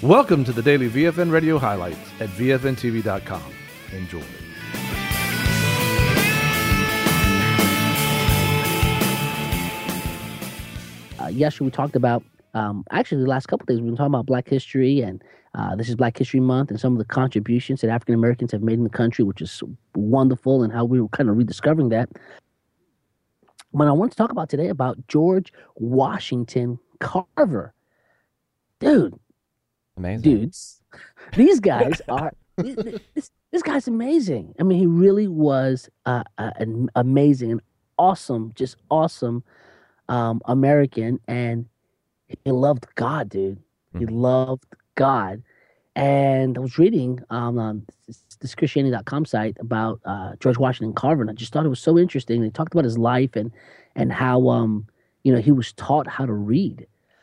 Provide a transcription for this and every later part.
Welcome to the daily VFN radio highlights at VFNTV.com. Enjoy. Yesterday we talked about, actually the last couple of days we've been talking about Black history, and this is Black History Month, and some of the contributions that African Americans have made in the country, which is wonderful, and how we were kind of rediscovering that. But I want to talk about today about George Washington Carver. Dude. Amazing. Dudes. These guys are, this guy's amazing. I mean, he really was an amazing and awesome, just awesome American, and he loved God, dude. He loved God. And I was reading on this Christianity.com site about George Washington Carver, and I just thought it was so interesting. They talked about his life and how he was taught how to read.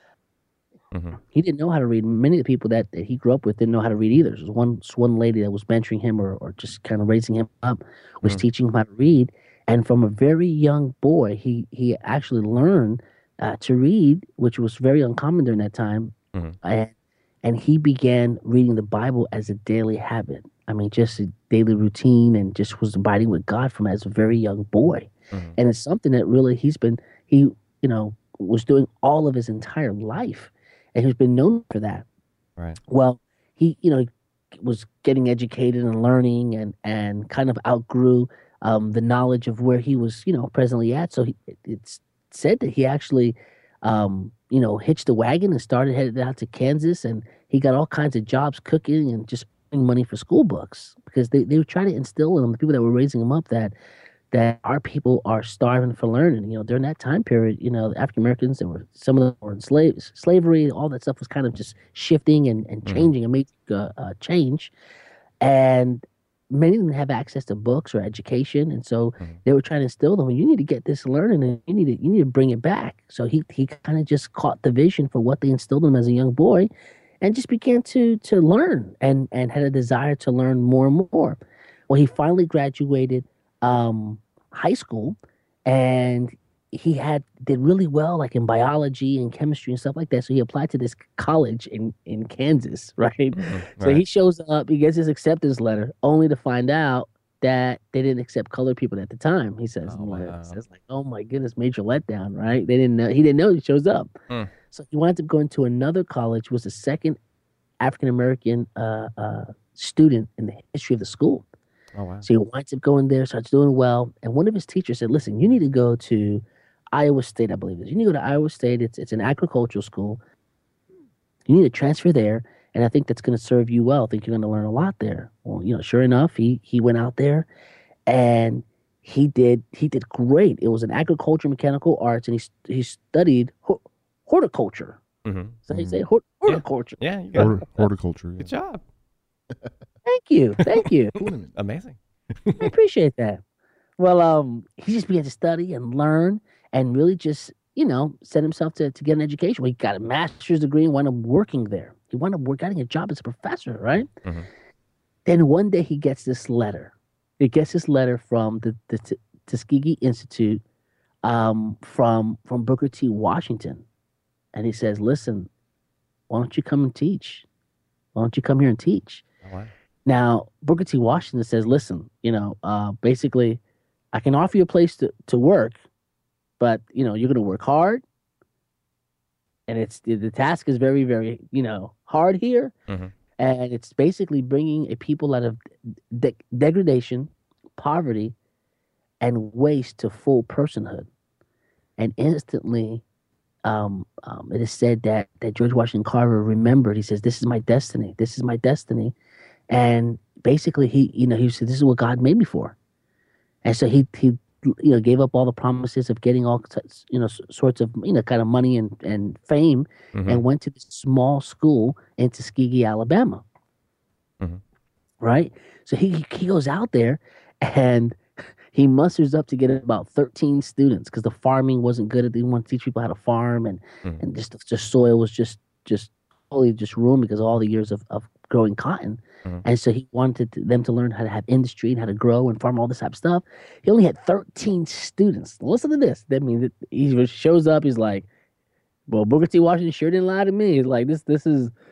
Mm-hmm. He didn't know how to read. Many of the people that he grew up with didn't know how to read either. There was one lady that was mentoring him or just kind of raising him up, was teaching him how to read. And from a very young boy, he actually learned to read, which was very uncommon during that time. Mm-hmm. And he began reading the Bible as a daily habit. I mean, just a daily routine, and just was abiding with God from as a very young boy. Mm-hmm. And it's something that really he was doing all of his entire life. And he's been known for that. Right. Well, he was getting educated and learning and kind of outgrew the knowledge of where he was, presently at. So it's said that he actually, hitched the wagon and headed out to Kansas, and he got all kinds of jobs cooking and just earning money for school books, because they were trying to instill in him, the people that were raising him up, that our people are starving for learning. During that time period, the African Americans, some of them were in slavery, all that stuff was kind of just shifting and changing, and making change. And many of them have access to books or education, and so they were trying to instill them. You need to get this learning, and you need to bring it back. So he kind of just caught the vision for what they instilled in him as a young boy, and just began to learn and had a desire to learn more and more. Well, he finally graduated high school, and he did really well, like in biology and chemistry and stuff like that. So he applied to this college in Kansas, right? Mm-hmm. So he shows up, he gets his acceptance letter, only to find out that they didn't accept colored people at the time. He says, oh my goodness, major letdown, right? He didn't know he shows up. So he winds up going to another college, was the second African American student in the history of the school. Oh, wow. So he winds up going there, starts doing well. And one of his teachers said, listen, you need to go to Iowa State, I believe it is. You need to go to Iowa State. It's an agricultural school. You need to transfer there, and I think that's going to serve you well. I think you're going to learn a lot there. Well, sure enough, he went out there, and he did great. It was an agriculture, mechanical arts, and he studied horticulture. Mm-hmm. So he said horticulture. Yeah, you got horticulture. Yeah. Good job. Thank you. Amazing. I appreciate that. Well, he just began to study and learn, and really just, set himself to get an education. Well, he got a master's degree and wound up working there. He wound up getting a job as a professor, right? Mm-hmm. Then one day he gets this letter. He gets this letter from the Tuskegee Institute, from Booker T. Washington. And he says, listen, why don't you come and teach? Why don't you come here and teach? Oh, wow. Now, Booker T. Washington says, listen, basically, I can offer you a place to work, but, you're going to work hard. And the task is very, very, hard here. Mm-hmm. And it's basically bringing a people out of degradation, poverty, and waste to full personhood. And instantly, it is said that George Washington Carver remembered. He says, this is my destiny. This is my destiny. And basically, he said, this is what God made me for. And so he gave up all the promises of getting all, sorts of, kind of money and fame, mm-hmm. and went to this small school in Tuskegee, Alabama. Mm-hmm. Right? So he goes out there, and he musters up to get about 13 students, because the farming wasn't good. They didn't want to teach people how to farm, and just the soil was just totally just ruined because of all the years of growing cotton. Mm-hmm. And so he wanted them to learn how to have industry and how to grow and farm, all this type of stuff. He only had 13 students. Listen to this. That means that he shows up. He's like, well, Booker T. Washington sure didn't lie to me. He's like, this is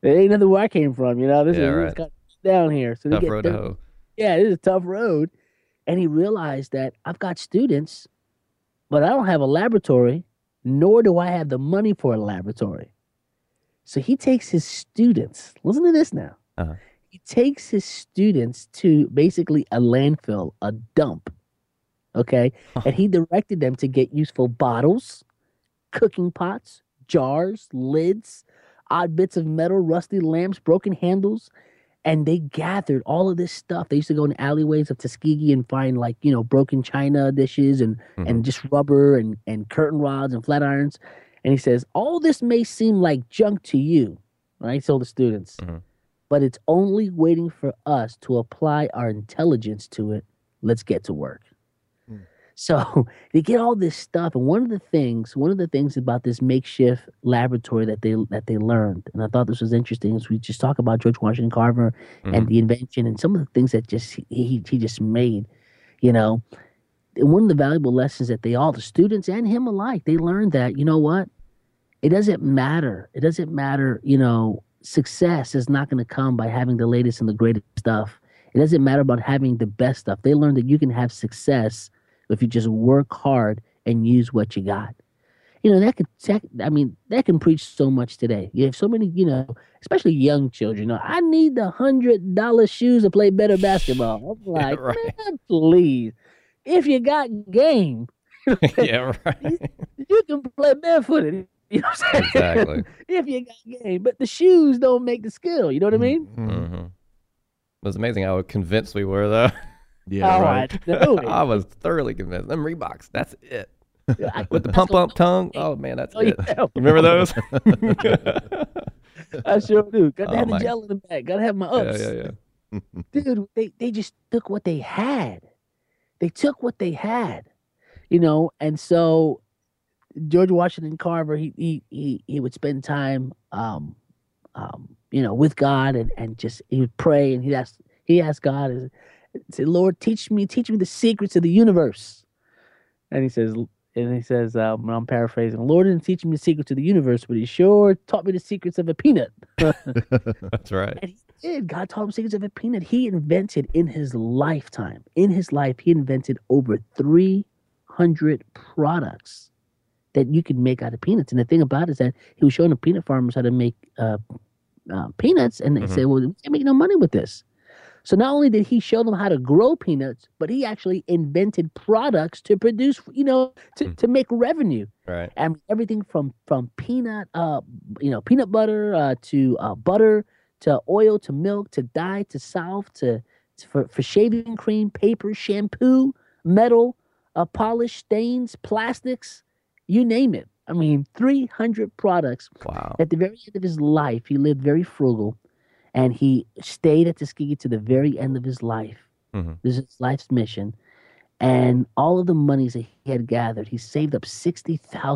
It ain't nothing where I came from, you know. This Yeah, is right. kind of down here. So they Tough get road to hoe. yeah, this is a tough road. And he realized that I've got students, but I don't have a laboratory, nor do I have the money for a laboratory. So he takes his students, listen to this now. Uh-huh. He takes his students to basically a landfill, a dump, okay? And he directed them to get useful bottles, cooking pots, jars, lids, odd bits of metal, rusty lamps, broken handles, and they gathered all of this stuff. They used to go in alleyways of Tuskegee and find like, you know, broken china dishes and just rubber and curtain rods and flat irons. And he says, all this may seem like junk to you, right? So the students, but it's only waiting for us to apply our intelligence to it. Let's get to work. So they get all this stuff, and one of the things about this makeshift laboratory that they learned, and I thought this was interesting, is we just talk about George Washington Carver and the invention and some of the things that just he just made, you know. And one of the valuable lessons that the students and him alike, they learned that, you know what, it doesn't matter, you know, success is not going to come by having the latest and the greatest stuff. It doesn't matter about having the best stuff. They learned that you can have success if you just work hard and use what you got. You know, that can preach so much today. You have so many, you know, especially young children. You know, I need the $100 shoes to play better basketball. I'm like, right. Man, please. If you got game, Yeah, right. you can play barefooted. You know what I'm saying? Exactly. If you got game. But the shoes don't make the skill. You know what I mean? It was amazing how convinced we were, though. Yeah, right. I was thoroughly convinced. Them Reeboks, that's it. With the pump tongue, oh man, that's it. Yeah. You remember those? I sure do. Got to have my- the gel in the back. Got to have my ups. Yeah. Dude, they just took what they had. They took what they had, you know. And so George Washington Carver, he would spend time, you know, with God and just he would pray and he asked God and say, Lord, teach me the secrets of the universe. And he says, I'm paraphrasing, Lord didn't teach me the secrets of the universe, but he sure taught me the secrets of a peanut. That's right. And he did. God taught him secrets of a peanut. He invented in his lifetime, he invented over 300 products that you could make out of peanuts. And the thing about it is that he was showing the peanut farmers how to make peanuts, and they said, well, we can't make no money with this. So not only did he show them how to grow peanuts, but he actually invented products to produce, you know, to make revenue. Right. And everything from peanut, peanut butter to butter to oil to milk to dye to salve for shaving cream, paper, shampoo, metal, polish, stains, plastics, you name it. I mean, 300 products. Wow. At the very end of his life, he lived very frugal. And he stayed at Tuskegee to the very end of his life. This is his life's mission. And all of the monies that he had gathered, he saved up $60,000.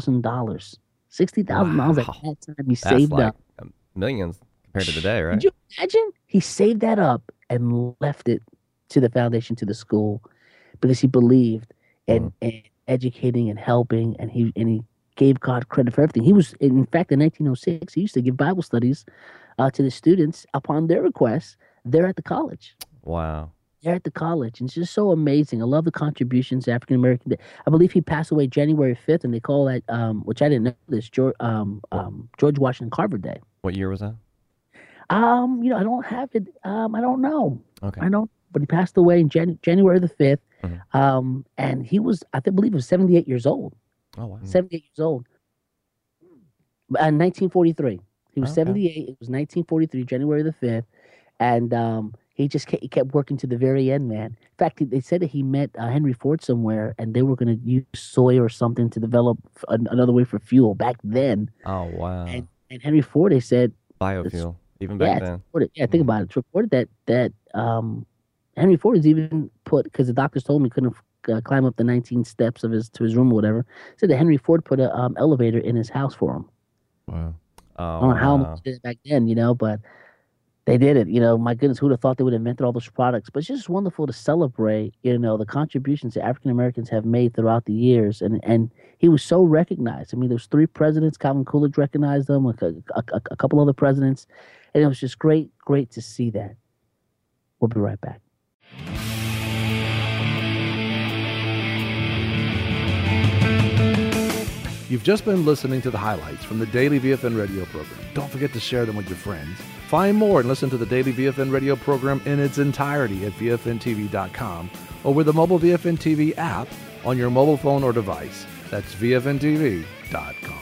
$60,000 at that time he saved up. Millions compared to today, right? Could you imagine? He saved that up and left it to the foundation, to the school, because he believed in educating and helping, and he gave God credit for everything. He was, in fact, in 1906, he used to give Bible studies to the students upon their request. They're at the college. Wow. They're at the college. And it's just so amazing. I love the contributions African American. I believe he passed away January 5th, and they call that, which I didn't know this, George Washington Carver Day. What year was that? You know, I don't have it. I don't know. Okay. I don't. But he passed away in January the 5th. And he was, I believe, he was 78 years old. Oh wow. 78 years old. 1943. He was 78. It was 1943, January the 5th. And he kept working to the very end, man. In fact, they said that he met Henry Ford somewhere, and they were going to use soy or something to develop another way for fuel back then. Oh, wow. And Henry Ford, they said... Biofuel, even back then. Think about it. It's reported that Henry Ford is even put, because the doctors told him he couldn't climb up the 19 steps to his room or whatever, said that Henry Ford put an elevator in his house for him. Wow. Oh, I don't know how much did it back then, you know, but They did it. My goodness, who'd have thought they would have invented all those products? But it's just wonderful to celebrate, the contributions that African Americans have made throughout the years. And he was so recognized. I mean, there's 3 presidents. Calvin Coolidge recognized them, a couple other presidents. And it was just great to see that. We'll be right back. You've just been listening to the highlights from the Daily VFN radio program. Don't forget to share them with your friends. Find more and listen to the Daily VFN radio program in its entirety at VFNTV.com or with the mobile VFN TV app on your mobile phone or device. That's VFNTV.com.